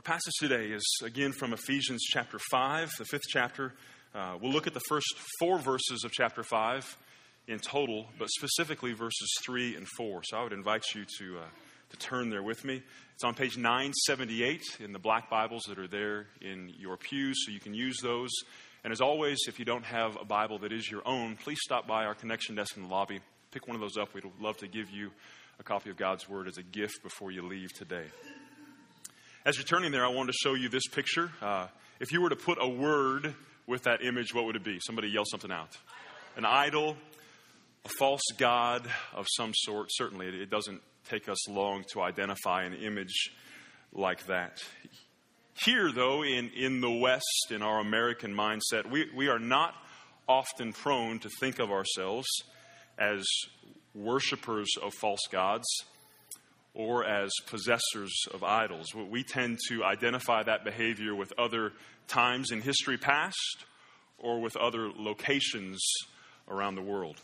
passage today is again from Ephesians chapter 5, the 5th chapter. We'll look at the first 4 verses of chapter 5 in total, but specifically verses 3 and 4. So I would invite you to turn there with me. It's on page 978 in the black Bibles that are there in your pews, so you can use those. And as always, if you don't have a Bible that is your own, please stop by our connection desk in the lobby. Pick one of those up. We'd love to give you a copy of God's Word as a gift before you leave today. As you're turning there, I wanted to show you this picture. If you were to put a word with that image, what would it be? Somebody yell something out. An idol, a false god of some sort. Certainly, it doesn't take us long to identify an image like that. Here, though, in the West, in our American mindset, we are not often prone to think of ourselves as worshipers of false gods or as possessors of idols. We tend to identify that behavior with other times in history past or with other locations around the world.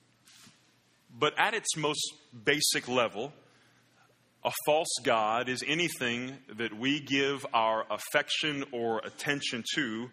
But at its most basic level, a false god is anything that we give our affection or attention to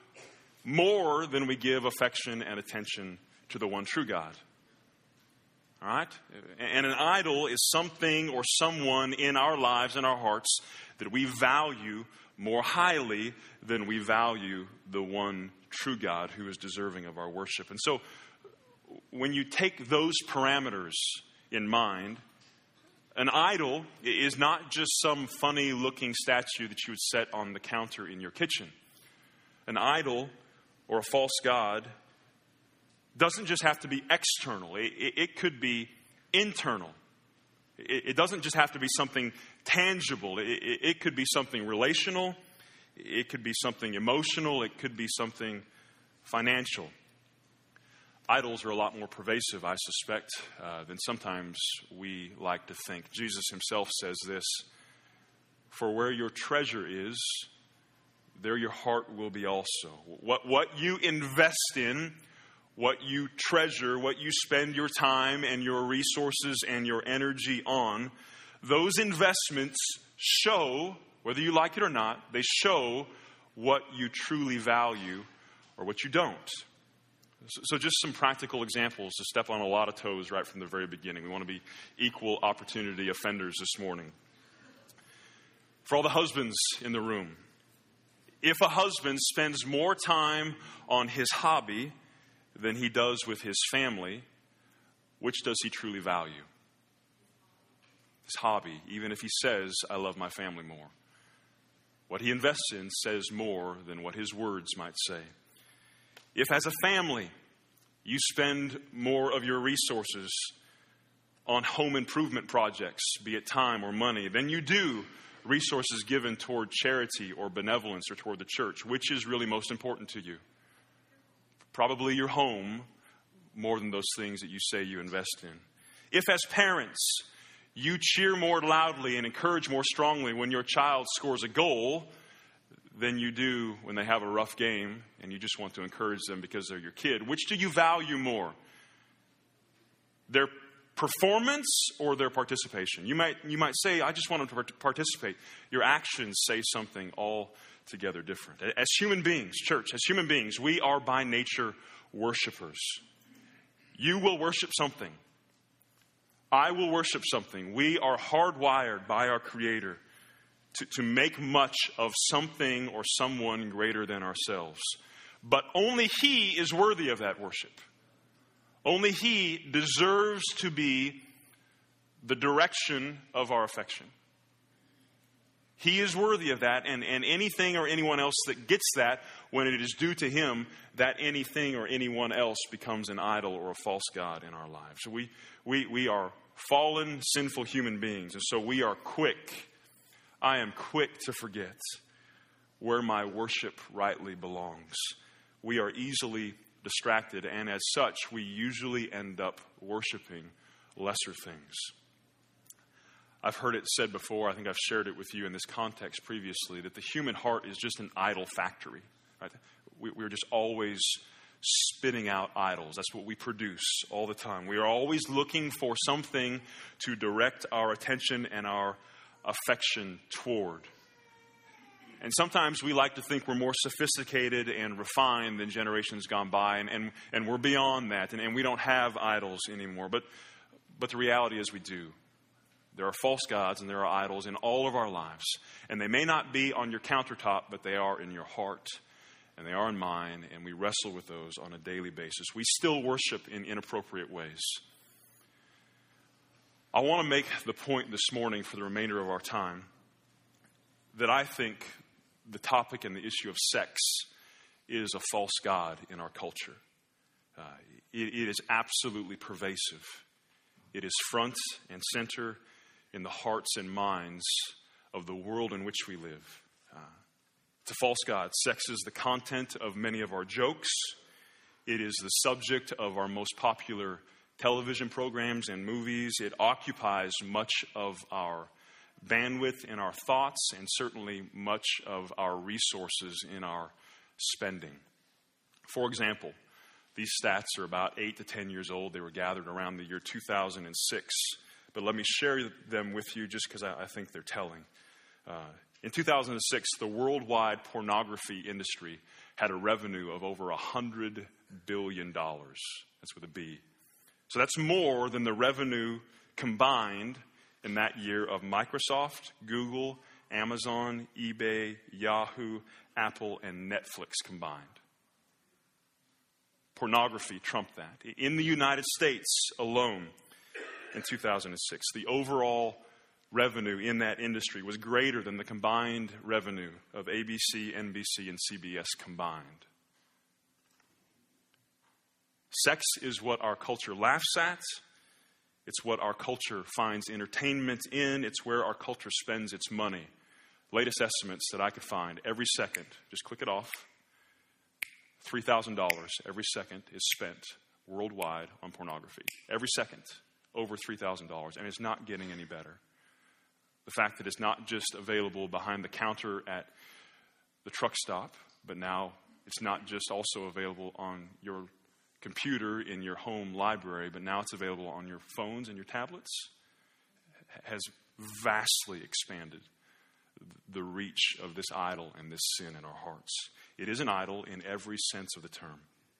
more than we give affection and attention to the one true God. All right? And an idol is something or someone in our lives and our hearts that we value more highly than we value the one true God who is deserving of our worship. And so when you take those parameters in mind, an idol is not just some funny-looking statue that you would set on the counter in your kitchen. An idol or a false god doesn't just have to be external. It could be internal. It doesn't just have to be something tangible. It could be something relational. It could be something emotional. It could be something financial. Idols are a lot more pervasive, I suspect, than sometimes we like to think. Jesus himself says this, "For where your treasure is, there your heart will be also." What you invest in, what you treasure, what you spend your time and your resources and your energy on, those investments show, whether you like it or not, they show what you truly value or what you don't. So just some practical examples to step on a lot of toes right from the very beginning. We want to be equal opportunity offenders this morning. For all the husbands in the room, if a husband spends more time on his hobby than he does with his family, which does he truly value? His hobby, even if he says, "I love my family" more. What he invests in says more than what his words might say. If as a family you spend more of your resources on home improvement projects, be it time or money, than you do resources given toward charity or benevolence or toward the church, which is really most important to you? Probably your home more than those things that you say you invest in. If as parents you cheer more loudly and encourage more strongly when your child scores a goal than you do when they have a rough game and you just want to encourage them because they're your kid, which do you value more? Their performance or their participation? You might say, "I just want them to participate." Your actions say something altogether different. As human beings, church, as human beings, we are by nature worshipers. You will worship something. I will worship something. We are hardwired by our Creator to make much of something or someone greater than ourselves. But only He is worthy of that worship. Only He deserves to be the direction of our affection. He is worthy of that, and anything or anyone else that gets that when it is due to Him, that anything or anyone else becomes an idol or a false god in our lives. We are fallen, sinful human beings, and so we are quick. I am quick to forget where my worship rightly belongs. We are easily distracted, and as such, we usually end up worshiping lesser things. I've heard it said before, I think I've shared it with you in this context previously, that the human heart is just an idol factory. Right? We're just always spitting out idols. That's what we produce all the time. We are always looking for something to direct our attention and our affection toward. And sometimes we like to think we're more sophisticated and refined than generations gone by, and we're beyond that, and we don't have idols anymore. But the reality is we do. There are false gods and there are idols in all of our lives. And they may not be on your countertop, but they are in your heart, and they are in mine, and we wrestle with those on a daily basis. We still worship in inappropriate ways. I want to make the point this morning for the remainder of our time that I think the topic and the issue of sex is a false god in our culture. It is absolutely pervasive. It is front and center in the hearts and minds of the world in which we live. It's a false god. Sex is the content of many of our jokes. It is the subject of our most popular television programs and movies. It occupies much of our bandwidth in our thoughts, and certainly much of our resources in our spending. For example, these stats are about 8 to 10 years old. They were gathered around the year 2006. But let me share them with you just because I think they're telling. In 2006, the worldwide pornography industry had a revenue of over $100 billion. That's with a B. So that's more than the revenue combined in that year of Microsoft, Google, Amazon, eBay, Yahoo, Apple, and Netflix combined. Pornography trumped that. In the United States alone, in 2006, the overall revenue in that industry was greater than the combined revenue of ABC, NBC, and CBS combined. Sex is what our culture laughs at. It's what our culture finds entertainment in. It's where our culture spends its money. Latest estimates that I could find, every second, just click it off, $3,000 every second is spent worldwide on pornography. Every second, over $3,000, and it's not getting any better. The fact that it's not just available behind the counter at the truck stop, but now it's not just also available on your computer in your home library, but now it's available on your phones and your tablets, has vastly expanded the reach of this idol and this sin in our hearts. It is an idol in every sense of the term.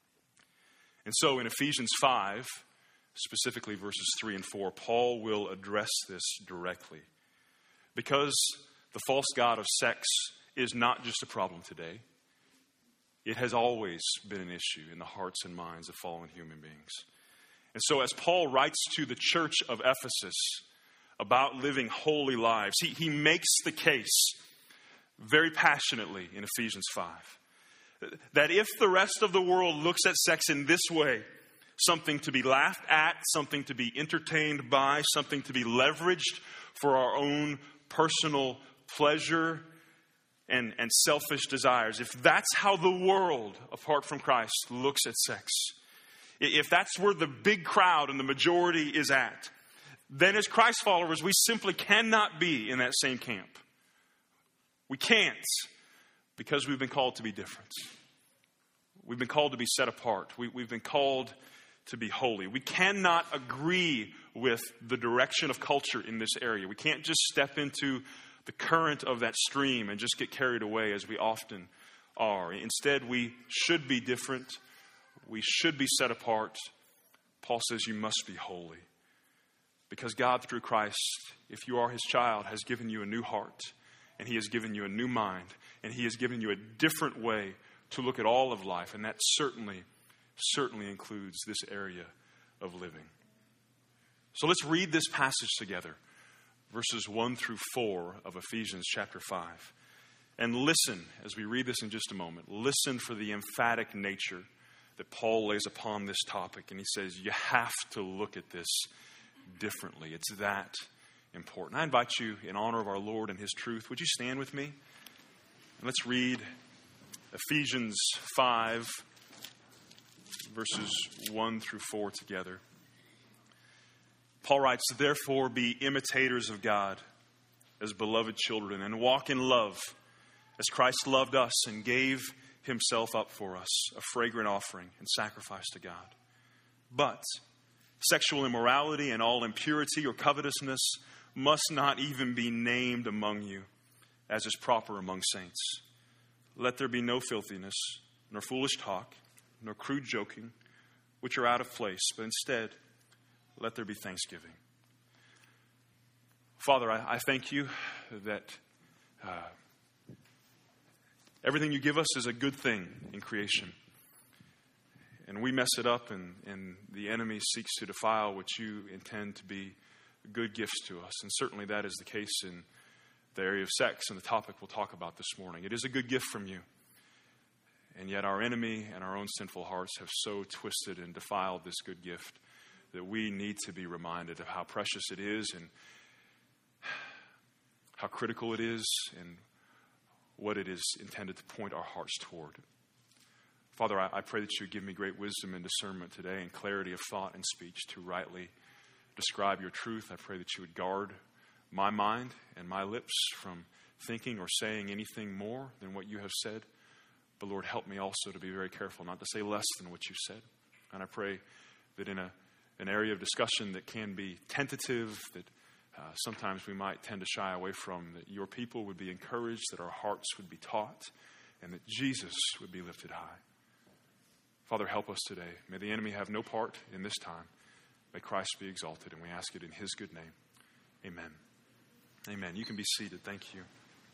And so in Ephesians 5, specifically verses 3 and 4, Paul will address this directly. Because the false god of sex is not just a problem today. It has always been an issue in the hearts and minds of fallen human beings. And so as Paul writes to the church of Ephesus about living holy lives, he makes the case very passionately in Ephesians 5 that if the rest of the world looks at sex in this way, something to be laughed at, something to be entertained by, something to be leveraged for our own personal pleasure and selfish desires, if that's how the world, apart from Christ, looks at sex, if that's where the big crowd and the majority is at, then as Christ followers, we simply cannot be in that same camp. We can't, because we've been called to be different. We've been called to be set apart. We've been called to be holy. We cannot agree with the direction of culture in this area. We can't just step into the current of that stream and just get carried away as we often are. Instead, we should be different. We should be set apart. Paul says you must be holy. Because God, through Christ, if you are his child, has given you a new heart, and he has given you a new mind, and he has given you a different way to look at all of life, and that certainly includes this area of living. So let's read this passage together, verses 1 through 4 of Ephesians chapter 5. And listen, as we read this in just a moment, listen for the emphatic nature that Paul lays upon this topic. And he says, you have to look at this differently. It's that important. I invite you, in honor of our Lord and his truth, would you stand with me? And let's read Ephesians 5, verses 1 through 4 together. Paul writes, therefore be imitators of God as beloved children, and walk in love as Christ loved us and gave himself up for us, a fragrant offering and sacrifice to God. But sexual immorality and all impurity or covetousness must not even be named among you, as is proper among saints. Let there be no filthiness, nor foolish talk, nor crude joking, which are out of place, but instead, let there be thanksgiving. Father, I thank you that everything you give us is a good thing in creation. And we mess it up, and the enemy seeks to defile what you intend to be good gifts to us. And certainly that is the case in the area of sex and the topic we'll talk about this morning. It is a good gift from you. And yet our enemy and our own sinful hearts have so twisted and defiled this good gift that we need to be reminded of how precious it is and how critical it is and what it is intended to point our hearts toward. Father, I pray that you would give me great wisdom and discernment today and clarity of thought and speech to rightly describe your truth. I pray that you would guard my mind and my lips from thinking or saying anything more than what you have said. But Lord, help me also to be very careful not to say less than what you said. And I pray that in an area of discussion that can be tentative, that sometimes we might tend to shy away from, that your people would be encouraged, that our hearts would be taught, and that Jesus would be lifted high. Father, help us today. May the enemy have no part in this time. May Christ be exalted, and we ask it in his good name. Amen. Amen. You can be seated. Thank you.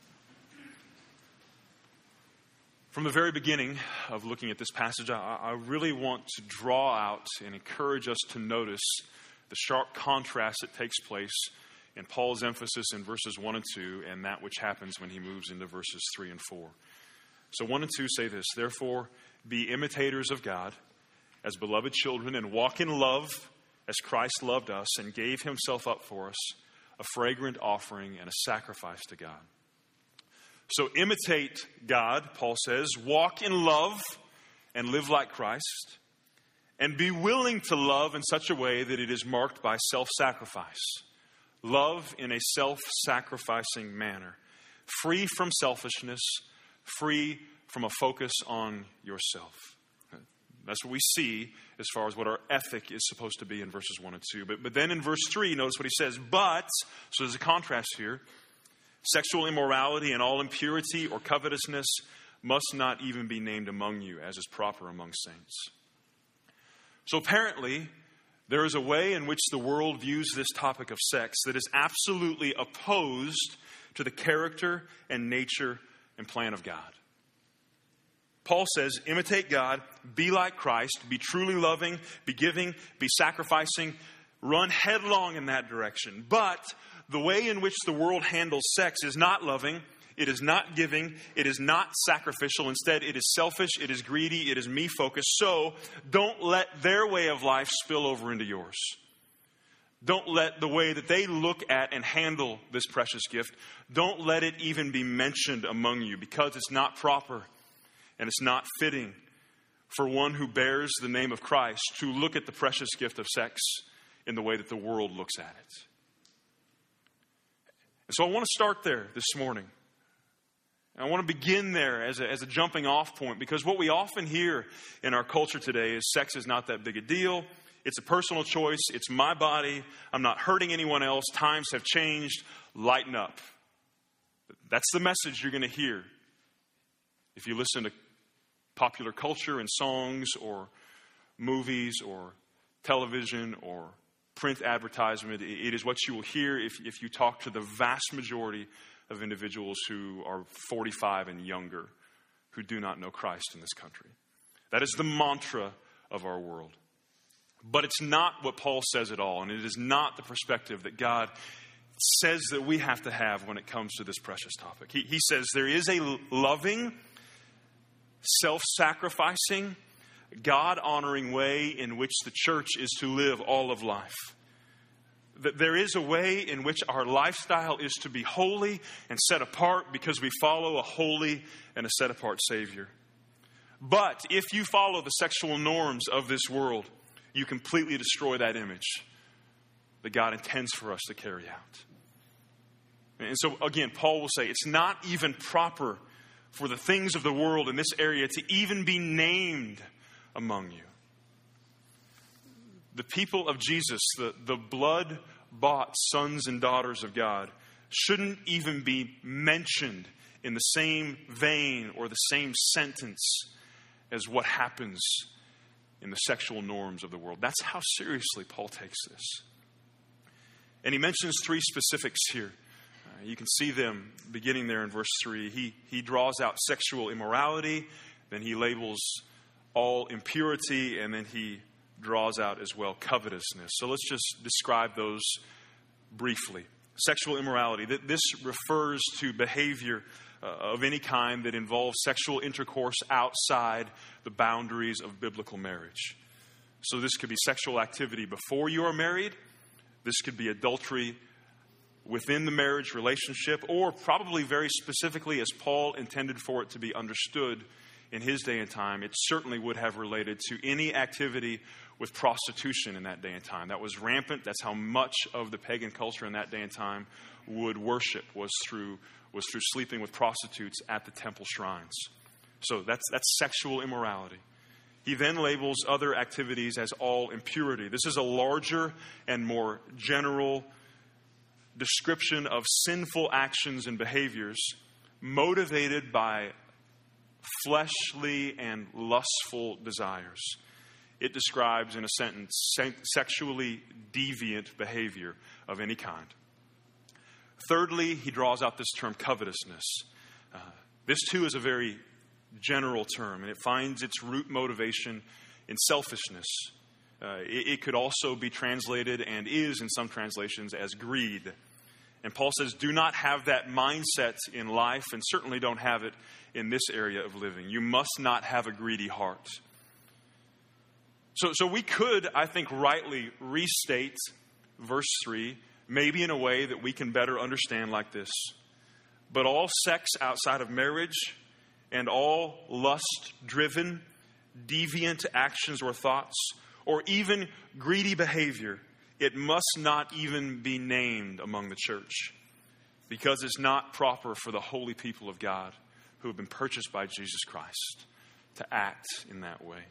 From the very beginning of looking at this passage, I really want to draw out and encourage us to notice the sharp contrast that takes place in Paul's emphasis in verses 1 and 2 and that which happens when he moves into verses 3 and 4. So 1 and 2 say this: "Therefore, be imitators of God as beloved children, and walk in love as Christ loved us and gave himself up for us, a fragrant offering and a sacrifice to God." So imitate God, Paul says, walk in love and live like Christ, and be willing to love in such a way that it is marked by self-sacrifice. Love in a self-sacrificing manner, free from selfishness, free from a focus on yourself. That's what we see as far as what our ethic is supposed to be in verses 1 and 2. But then in verse 3, notice what he says. But, so there's a contrast here, sexual immorality and all impurity or covetousness must not even be named among you, as is proper among saints. So apparently, there is a way in which the world views this topic of sex that is absolutely opposed to the character and nature and plan of God. Paul says, imitate God, be like Christ, be truly loving, be giving, be sacrificing, run headlong in that direction. But the way in which the world handles sex is not loving, it is not giving, it is not sacrificial. Instead, it is selfish, it is greedy, it is me-focused. So don't let their way of life spill over into yours. Don't let the way that they look at and handle this precious gift, don't let it even be mentioned among you, because it's not proper. And it's not fitting for one who bears the name of Christ to look at the precious gift of sex in the way that the world looks at it. And so I want to start there this morning. And I want to begin there as a jumping off point, because what we often hear in our culture today is sex is not that big a deal. It's a personal choice. It's my body. I'm not hurting anyone else. Times have changed. Lighten up. That's the message you're going to hear if you listen to popular culture and songs or movies or television or print advertisement. It is what you will hear if you talk to the vast majority of individuals who are 45 and younger who do not know Christ in this country. That is the mantra of our world. But it's not what Paul says at all, and it is not the perspective that God says that we have to have when it comes to this precious topic. He says there is a loving, self-sacrificing, God-honoring way in which the church is to live all of life. That there is a way in which our lifestyle is to be holy and set apart because we follow a holy and a set-apart Savior. But if you follow the sexual norms of this world, you completely destroy that image that God intends for us to carry out. And so, again, Paul will say it's not even proper for the things of the world in this area to even be named among you. The people of Jesus, the blood-bought sons and daughters of God, shouldn't even be mentioned in the same vein or the same sentence as what happens in the sexual norms of the world. That's how seriously Paul takes this. And he mentions three specifics here. You can see them beginning there in verse 3. He draws out sexual immorality, then he labels all impurity, and then he draws out as well covetousness. So let's just describe those briefly. Sexual immorality. This refers to behavior of any kind that involves sexual intercourse outside the boundaries of biblical marriage. So this could be sexual activity before you are married. This could be adultery within the marriage relationship, or probably very specifically as Paul intended for it to be understood in his day and time, it certainly would have related to any activity with prostitution in that day and time. That was rampant. That's how much of the pagan culture in that day and time would worship, was through sleeping with prostitutes at the temple shrines. So that's sexual immorality. He then labels other activities as all impurity. This is a larger and more general description of sinful actions and behaviors motivated by fleshly and lustful desires. It describes, in a sentence, sexually deviant behavior of any kind. Thirdly, he draws out this term covetousness. This too is a very general term, and it finds its root motivation in selfishness. It could also be translated, and is in some translations, as greed. And Paul says, do not have that mindset in life, and certainly don't have it in this area of living. You must not have a greedy heart. So we could, I think, rightly restate verse 3, maybe in a way that we can better understand like this. But all sex outside of marriage and all lust-driven, deviant actions or thoughts, or even greedy behavior, it must not even be named among the church, because it's not proper for the holy people of God who have been purchased by Jesus Christ to act in that way.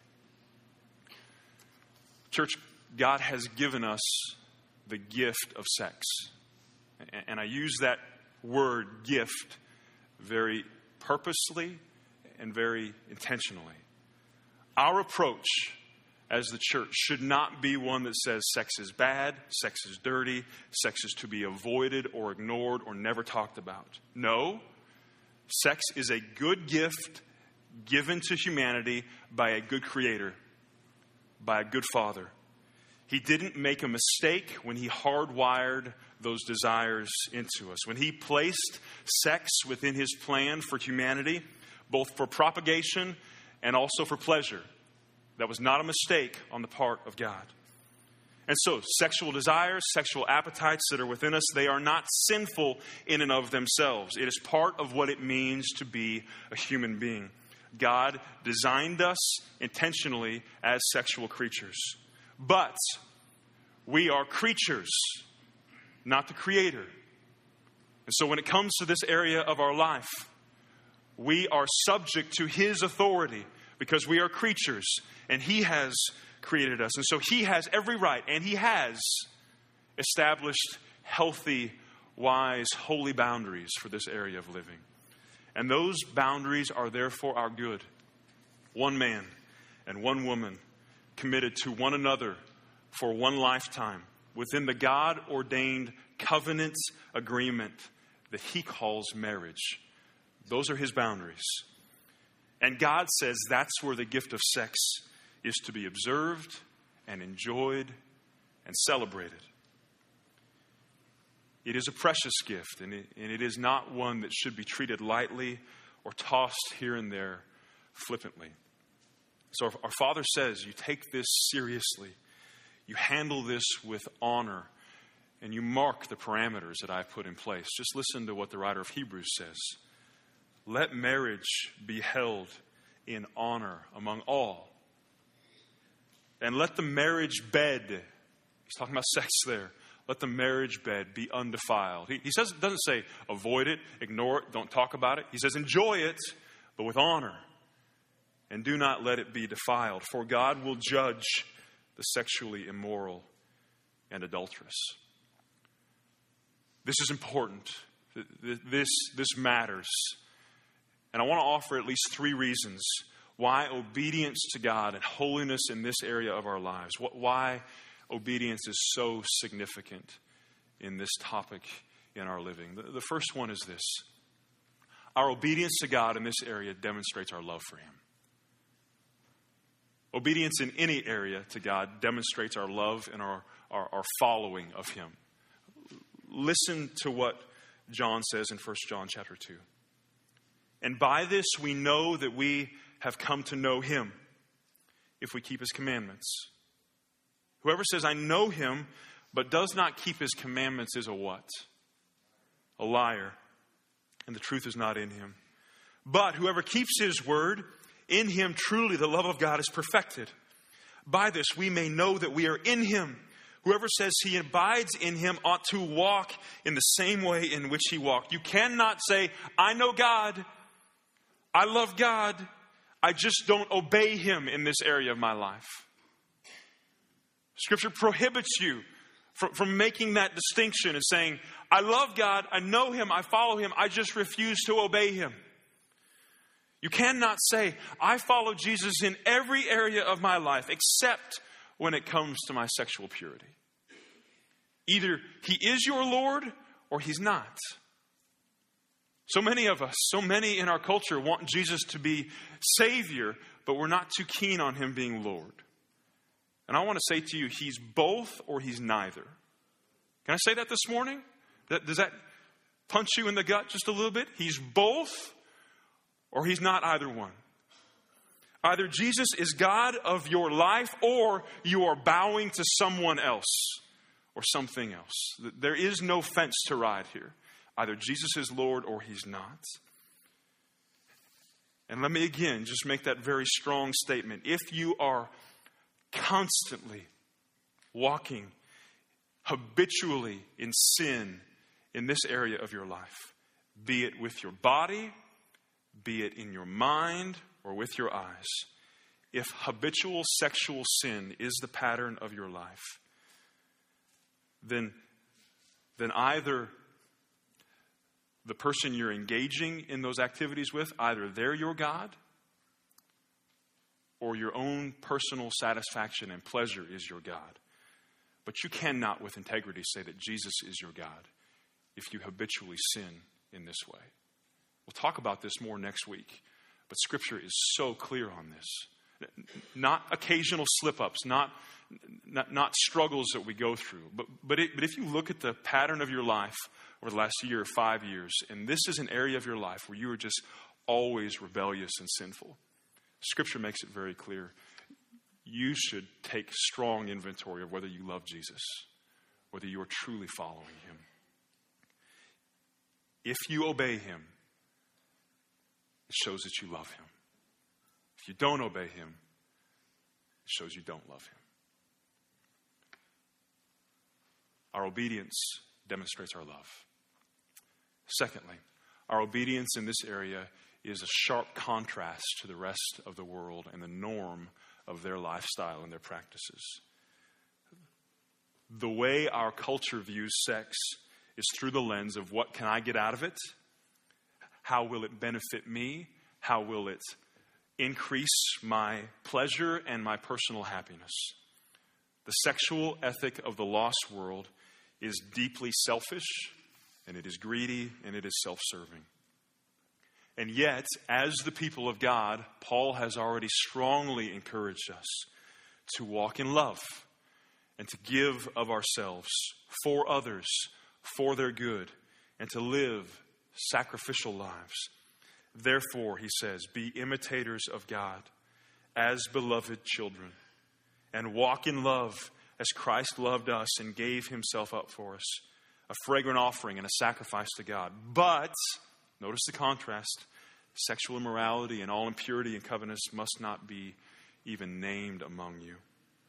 Church, God has given us the gift of sex. And I use that word gift very purposely and very intentionally. Our approach as the church should not be one that says sex is bad, sex is dirty, sex is to be avoided or ignored or never talked about. No, sex is a good gift given to humanity by a good creator, by a good father. He didn't make a mistake when he hardwired those desires into us. When he placed sex within his plan for humanity, both for propagation and also for pleasure, that was not a mistake on the part of God. And so, sexual desires, sexual appetites that are within us, they are not sinful in and of themselves. It is part of what it means to be a human being. God designed us intentionally as sexual creatures. But we are creatures, not the creator. And so when it comes to this area of our life, we are subject to his authority because we are creatures and he has created us. And so he has every right, and he has established healthy, wise, holy boundaries for this area of living. And those boundaries are there for our good. One man and one woman committed to one another for one lifetime within the God-ordained covenant agreement that he calls marriage. Those are his boundaries. And God says that's where the gift of sex is to be observed and enjoyed and celebrated. It is a precious gift, and it is not one that should be treated lightly or tossed here and there flippantly. So our Father says, you take this seriously. You handle this with honor, and you mark the parameters that I've put in place. Just listen to what the writer of Hebrews says. Let marriage be held in honor among all. And let the marriage bed, he's talking about sex there, let the marriage bed be undefiled. He says, doesn't say avoid it, ignore it, don't talk about it. He says enjoy it, but with honor. And do not let it be defiled, for God will judge the sexually immoral and adulterous. This is important This matters. And I want to offer at least 3 reasons why obedience to God and holiness in this area of our lives, why obedience is so significant in this topic in our living. The first one is this. Our obedience to God in this area demonstrates our love for Him. Obedience in any area to God demonstrates our love and our following of Him. Listen to what John says in 1 John chapter 2. And by this we know that we have come to know Him, if we keep His commandments. Whoever says, I know Him, but does not keep His commandments is a what? A liar. And the truth is not in him. But whoever keeps His word, in him truly the love of God is perfected. By this we may know that we are in Him. Whoever says he abides in Him ought to walk in the same way in which He walked. You cannot say, I know God, I love God, I just don't obey Him in this area of my life. Scripture prohibits you from making that distinction and saying, I love God, I know Him, I follow Him, I just refuse to obey Him. You cannot say, I follow Jesus in every area of my life except when it comes to my sexual purity. Either He is your Lord or He's not. So many of us, so many in our culture want Jesus to be Savior, but we're not too keen on Him being Lord. And I want to say to you, He's both or He's neither. Can I say that this morning? Does that punch you in the gut just a little bit? He's both or He's not either one. Either Jesus is God of your life or you are bowing to someone else or something else. There is no fence to ride here. Either Jesus is Lord or He's not. And let me again just make that very strong statement. If you are constantly walking habitually in sin in this area of your life, be it with your body, be it in your mind, or with your eyes, if habitual sexual sin is the pattern of your life, then either the person you're engaging in those activities with, either they're your God, or your own personal satisfaction and pleasure is your God. But you cannot with integrity say that Jesus is your God if you habitually sin in this way. We'll talk about this more next week, but Scripture is so clear on this. Not occasional slip-ups, not struggles that we go through, but if you look at the pattern of your life over the last year or 5 years, and this is an area of your life where you are just always rebellious and sinful, Scripture makes it very clear. You should take strong inventory of whether you love Jesus, whether you are truly following Him. If you obey Him, it shows that you love Him. If you don't obey Him, it shows you don't love Him. Our obedience demonstrates our love. Secondly, our obedience in this area is a sharp contrast to the rest of the world and the norm of their lifestyle and their practices. The way our culture views sex is through the lens of what can I get out of it? How will it benefit me? How will it increase my pleasure and my personal happiness? The sexual ethic of the lost world is deeply selfish, and it is greedy, and it is self-serving. And yet, as the people of God, Paul has already strongly encouraged us to walk in love and to give of ourselves for others, for their good, and to live sacrificial lives. Therefore, he says, be imitators of God as beloved children, and walk in love as Christ loved us and gave Himself up for us, a fragrant offering and a sacrifice to God. But, notice the contrast, sexual immorality and all impurity and covetousness must not be even named among you.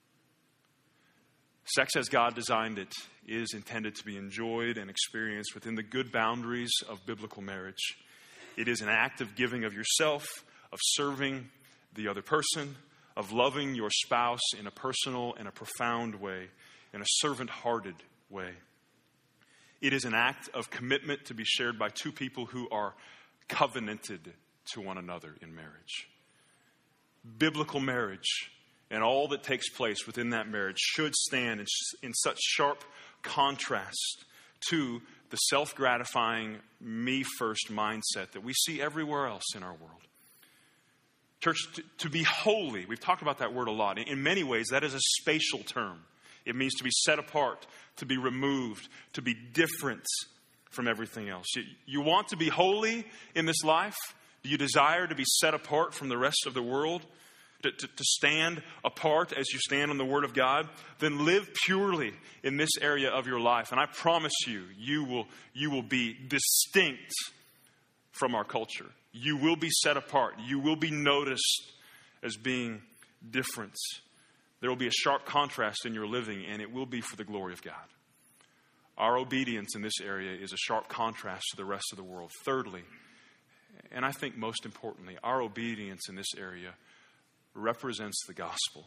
Sex as God designed it is intended to be enjoyed and experienced within the good boundaries of biblical marriage. It is an act of giving of yourself, of serving the other person, of loving your spouse in a personal and a profound way, in a servant-hearted way. It is an act of commitment to be shared by two people who are covenanted to one another in marriage. Biblical marriage and all that takes place within that marriage should stand in such sharp contrast to the self-gratifying, me-first mindset that we see everywhere else in our world. Church, to be holy, we've talked about that word a lot. In many ways, that is a spatial term. It means to be set apart, to be removed, to be different from everything else. You want to be holy in this life? Do you desire to be set apart from the rest of the world? To stand apart as you stand on the Word of God? Then live purely in this area of your life. And I promise you, you will be distinct from our culture. You will be set apart. You will be noticed as being different. There will be a sharp contrast in your living, and it will be for the glory of God. Our obedience in this area is a sharp contrast to the rest of the world. Thirdly, and I think most importantly, our obedience in this area represents the gospel.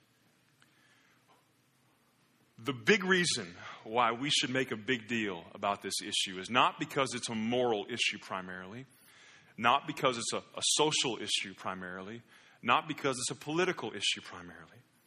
The big reason why we should make a big deal about this issue is not because it's a moral issue primarily, not because it's a social issue primarily, not because it's a political issue primarily.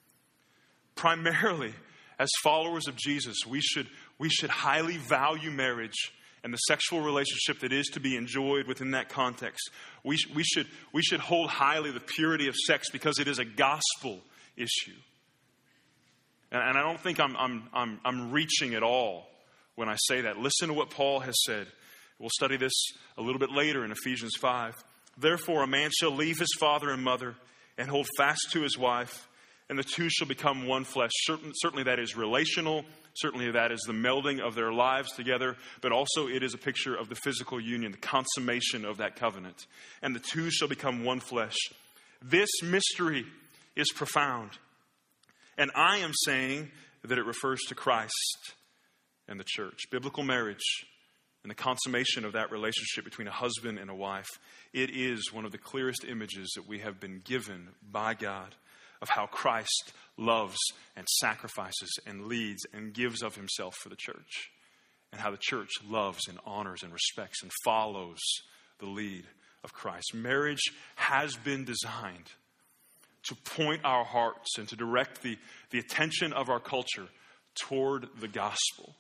Primarily, as followers of Jesus, we should highly value marriage and the sexual relationship that is to be enjoyed within that context. We should hold highly the purity of sex because it is a gospel issue. And I don't think I'm reaching at all when I say that. Listen to what Paul has said. We'll study this a little bit later in Ephesians 5. Therefore, a man shall leave his father and mother and hold fast to his wife, and the two shall become one flesh. Certainly that is relational. Certainly that is the melding of their lives together. But also it is a picture of the physical union, the consummation of that covenant. And the two shall become one flesh. This mystery is profound. And I am saying that it refers to Christ and the church. Biblical marriage and the consummation of that relationship between a husband and a wife. It is one of the clearest images that we have been given by God of how Christ loves and sacrifices and leads and gives of himself for the church. And how the church loves and honors and respects and follows the lead of Christ. Marriage has been designed to point our hearts and to direct the attention of our culture toward the gospel.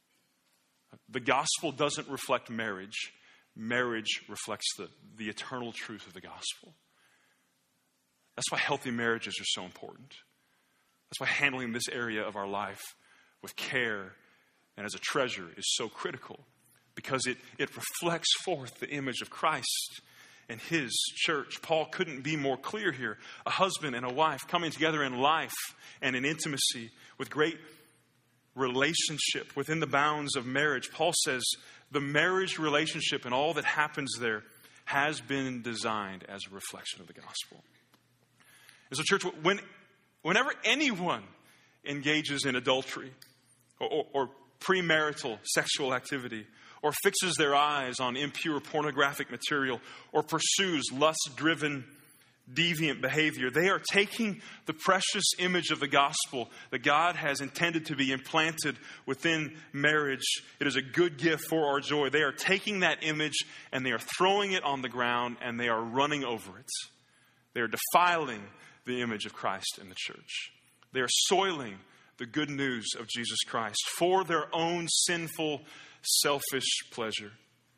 The gospel doesn't reflect marriage. Marriage reflects the eternal truth of the gospel. That's why healthy marriages are so important. That's why handling this area of our life with care and as a treasure is so critical. Because it reflects forth the image of Christ and his church. Paul couldn't be more clear here. A husband and a wife coming together in life and in intimacy with great relationship within the bounds of marriage. Paul says the marriage relationship and all that happens there has been designed as a reflection of the gospel. And so, church, whenever anyone engages in adultery or premarital sexual activity or fixes their eyes on impure pornographic material or pursues lust-driven deviant behavior, they are taking the precious image of the gospel that God has intended to be implanted within marriage. It is a good gift for our joy. They are taking that image and they are throwing it on the ground and they are running over it. They are defiling the image of Christ in the church. They are soiling the good news of Jesus Christ for their own sinful, selfish pleasure.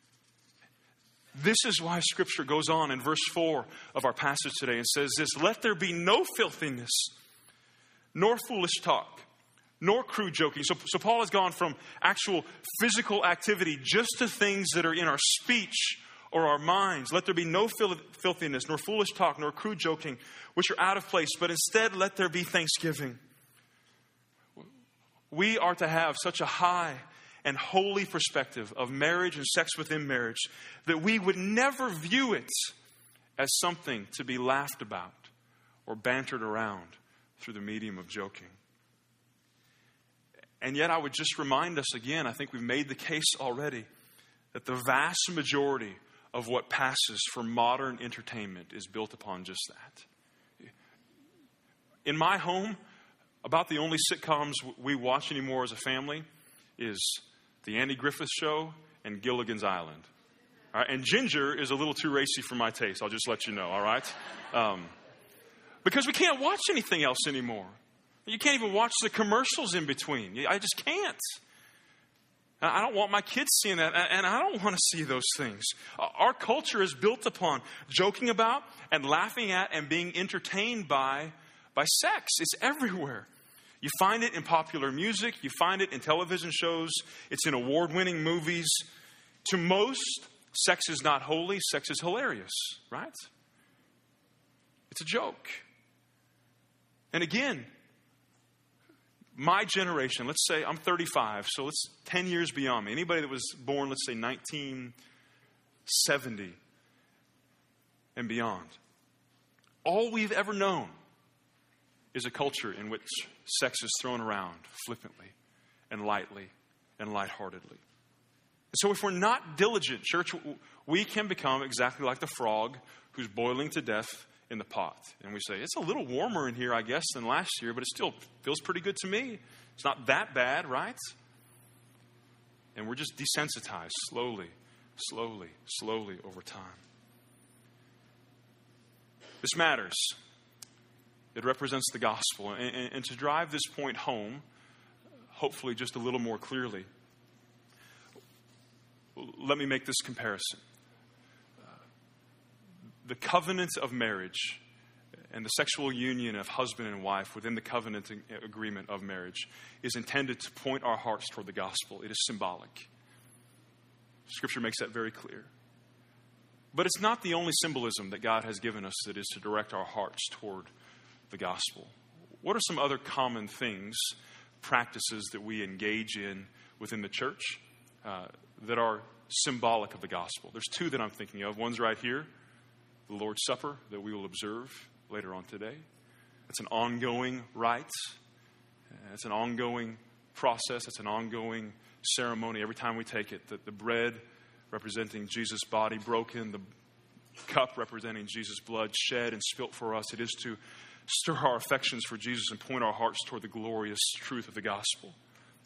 This is why Scripture goes on in verse 4 of our passage today and says this: let there be no filthiness, nor foolish talk, nor crude joking. So Paul has gone from actual physical activity just to things that are in our speech or our minds. Let there be no filthiness, nor foolish talk, nor crude joking, which are out of place, but instead let there be thanksgiving. We are to have such a high and holy perspective of marriage and sex within marriage that we would never view it as something to be laughed about or bantered around through the medium of joking. And yet I would just remind us again, I think we've made the case already, that the vast majority of what passes for modern entertainment is built upon just that. In my home, about the only sitcoms we watch anymore as a family is The Andy Griffith Show and Gilligan's Island. All right? And Ginger is a little too racy for my taste. I'll just let you know, all right? Because we can't watch anything else anymore. You can't even watch the commercials in between. I just can't. I don't want my kids seeing that, and I don't want to see those things. Our culture is built upon joking about and laughing at and being entertained by sex. It's everywhere. You find it in popular music. You find it in television shows. It's in award-winning movies. To most, sex is not holy. Sex is hilarious, right? It's a joke. And again, my generation, let's say I'm 35, so let's 10 years beyond me. Anybody that was born, let's say 1970 and beyond. All we've ever known is a culture in which sex is thrown around flippantly and lightly and lightheartedly. So if we're not diligent, church, we can become exactly like the frog who's boiling to death in the pot. And we say, it's a little warmer in here, I guess, than last year, but it still feels pretty good to me. It's not that bad, right? And we're just desensitized slowly over time. This matters. It represents the gospel. And to drive this point home, hopefully just a little more clearly, let me make this comparison. The covenant of marriage and the sexual union of husband and wife within the covenant agreement of marriage is intended to point our hearts toward the gospel. It is symbolic. Scripture makes that very clear. But it's not the only symbolism that God has given us that is to direct our hearts toward the gospel. What are some other common things, practices that we engage in within the church that are symbolic of the gospel? There's two that I'm thinking of. One's right here. The Lord's Supper that we will observe later on today. It's an ongoing rite. It's an ongoing process. It's an ongoing ceremony. Every time we take it, the bread representing Jesus' body broken, the cup representing Jesus' blood shed and spilt for us. It is to stir our affections for Jesus and point our hearts toward the glorious truth of the gospel.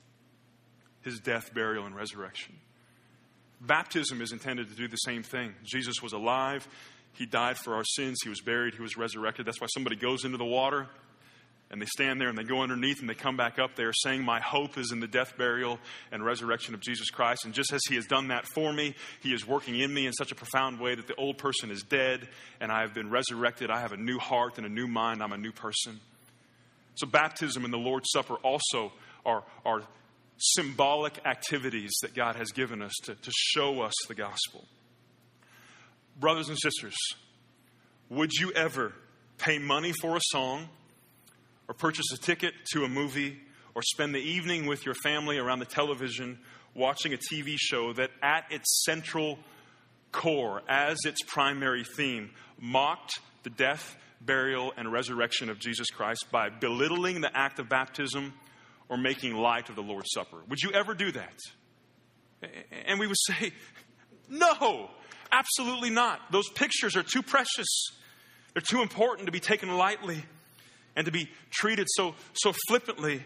His death, burial, and resurrection. Baptism is intended to do the same thing. Jesus was alive. He died for our sins. He was buried. He was resurrected. That's why somebody goes into the water and they stand there and they go underneath and they come back up there saying, my hope is in the death, burial, and resurrection of Jesus Christ. And just as he has done that for me, he is working in me in such a profound way that the old person is dead and I have been resurrected. I have a new heart and a new mind. I'm a new person. So baptism and the Lord's Supper also are symbolic activities that God has given us to show us the gospel. Brothers and sisters, would you ever pay money for a song or purchase a ticket to a movie or spend the evening with your family around the television watching a TV show that at its central core, as its primary theme, mocked the death, burial, and resurrection of Jesus Christ by belittling the act of baptism or making light of the Lord's Supper? Would you ever do that? And we would say, no. Absolutely not. Those pictures are too precious. They're too important to be taken lightly and to be treated so flippantly.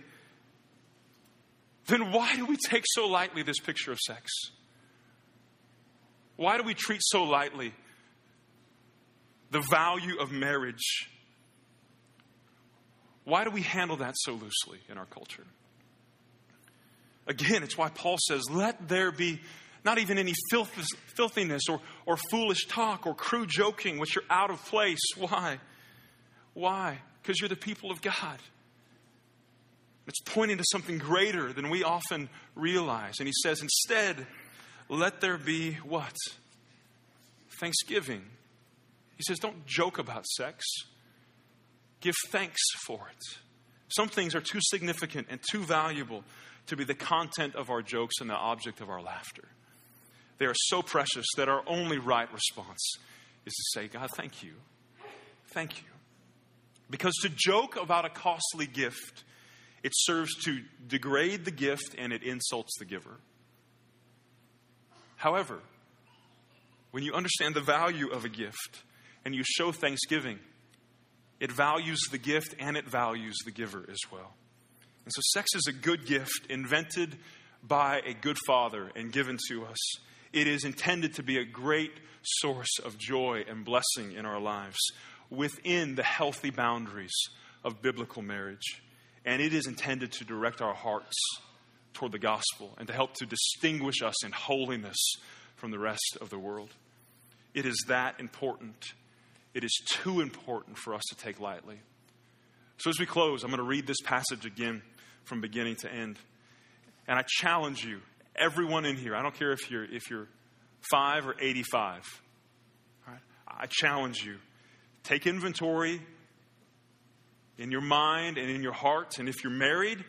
Then why do we take so lightly this picture of sex? Why do we treat so lightly the value of marriage? Why do we handle that so loosely in our culture? Again, it's why Paul says, let there be not even any filthiness or foolish talk or crude joking, which are out of place. Why? Why? Because you're the people of God. It's pointing to something greater than we often realize. And he says, instead, let there be what? Thanksgiving. He says, don't joke about sex. Give thanks for it. Some things are too significant and too valuable to be the content of our jokes and the object of our laughter. They are so precious that our only right response is to say, God, thank you. Thank you. Because to joke about a costly gift, it serves to degrade the gift and it insults the giver. However, when you understand the value of a gift and you show thanksgiving, it values the gift and it values the giver as well. And so sex is a good gift invented by a good Father and given to us. It is intended to be a great source of joy and blessing in our lives within the healthy boundaries of biblical marriage. And it is intended to direct our hearts toward the gospel and to help to distinguish us in holiness from the rest of the world. It is that important. It is too important for us to take lightly. So as we close, I'm going to read this passage again from beginning to end. And I challenge you, everyone in here, I don't care if you're 5 or 85. All right? I challenge you, take inventory in your mind and in your heart. And if you're married,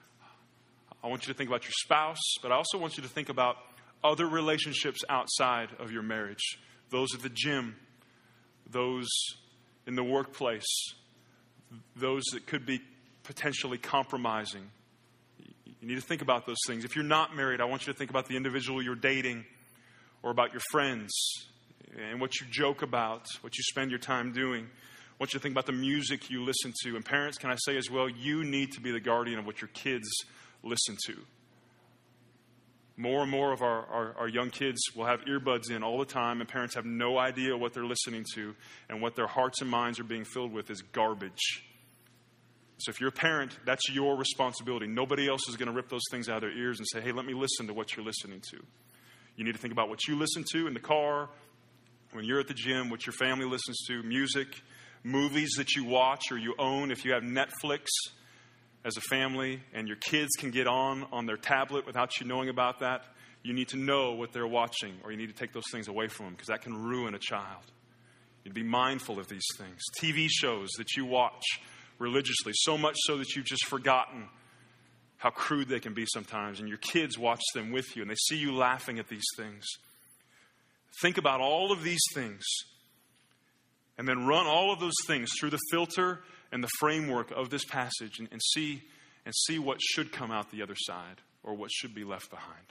I want you to think about your spouse, but I also want you to think about other relationships outside of your marriage. Those at the gym, those in the workplace, those that could be potentially compromising. You need to think about those things. If you're not married, I want you to think about the individual you're dating or about your friends and what you joke about, what you spend your time doing. I want you to think about the music you listen to. And parents, can I say as well, you need to be the guardian of what your kids listen to. More and more of our young kids will have earbuds in all the time, and parents have no idea what they're listening to, and what their hearts and minds are being filled with is garbage. So if you're a parent, that's your responsibility. Nobody else is going to rip those things out of their ears and say, hey, let me listen to what you're listening to. You need to think about what you listen to in the car, when you're at the gym, what your family listens to, music, movies that you watch or you own. If you have Netflix as a family and your kids can get on their tablet without you knowing about that, you need to know what they're watching, or you need to take those things away from them, because that can ruin a child. You'd be mindful of these things. TV shows that you watch religiously, so much so that you've just forgotten how crude they can be sometimes, and your kids watch them with you and they see you laughing at these things. Think about all of these things and then run all of those things through the filter and the framework of this passage and see what should come out the other side or what should be left behind.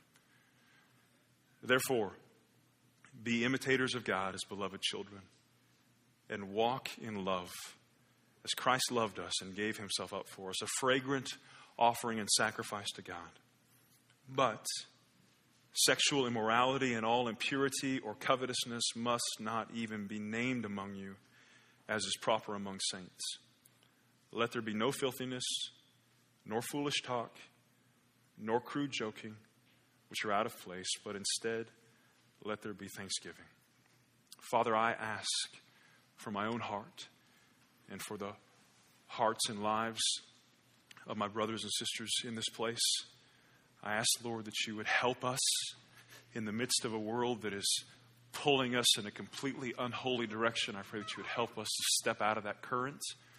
Therefore, be imitators of God as beloved children and walk in love as Christ loved us and gave himself up for us, a fragrant offering and sacrifice to God. But sexual immorality and all impurity or covetousness must not even be named among you, as is proper among saints. Let there be no filthiness, nor foolish talk, nor crude joking, which are out of place, but instead let there be thanksgiving. Father, I ask for my own heart and for the hearts and lives of my brothers and sisters in this place. I ask, Lord, that you would help us in the midst of a world that is pulling us in a completely unholy direction. I pray that you would help us to step out of that current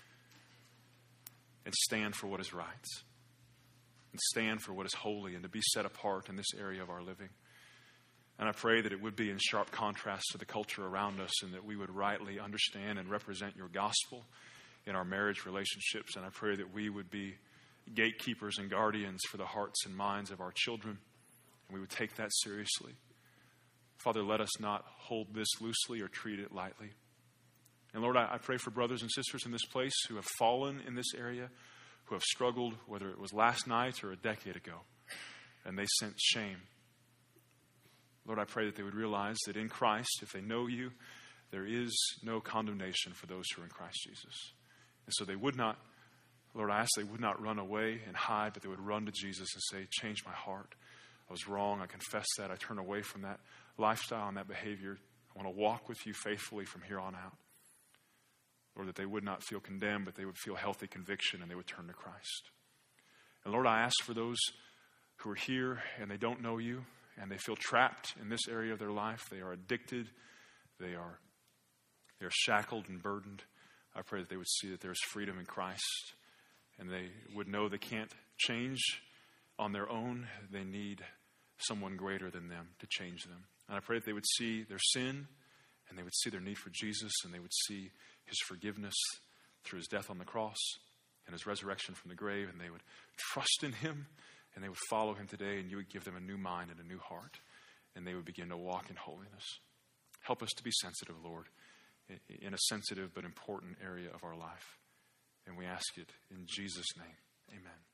and stand for what is right and stand for what is holy and to be set apart in this area of our living. And I pray that it would be in sharp contrast to the culture around us and that we would rightly understand and represent your gospel in our marriage relationships. And I pray that we would be gatekeepers and guardians for the hearts and minds of our children, and we would take that seriously. Father, let us not hold this loosely or treat it lightly. And Lord, I pray for brothers and sisters in this place who have fallen in this area, who have struggled, whether it was last night or a decade ago, and they sense shame. Lord, I pray that they would realize that in Christ, if they know you, there is no condemnation for those who are in Christ Jesus. And so they would not, Lord, I ask they would not run away and hide, but they would run to Jesus and say, change my heart. I was wrong. I confess that. I turn away from that lifestyle and that behavior. I want to walk with you faithfully from here on out. Lord, that they would not feel condemned, but they would feel healthy conviction and they would turn to Christ. And Lord, I ask for those who are here and they don't know you and they feel trapped in this area of their life. They are addicted. They are shackled and burdened. I pray that they would see that there is freedom in Christ and they would know they can't change on their own. They need someone greater than them to change them. And I pray that they would see their sin and they would see their need for Jesus and they would see his forgiveness through his death on the cross and his resurrection from the grave, and they would trust in him and they would follow him today, and you would give them a new mind and a new heart and they would begin to walk in holiness. Help us to be sensitive, Lord, in a sensitive but important area of our life. And we ask it in Jesus' name. Amen.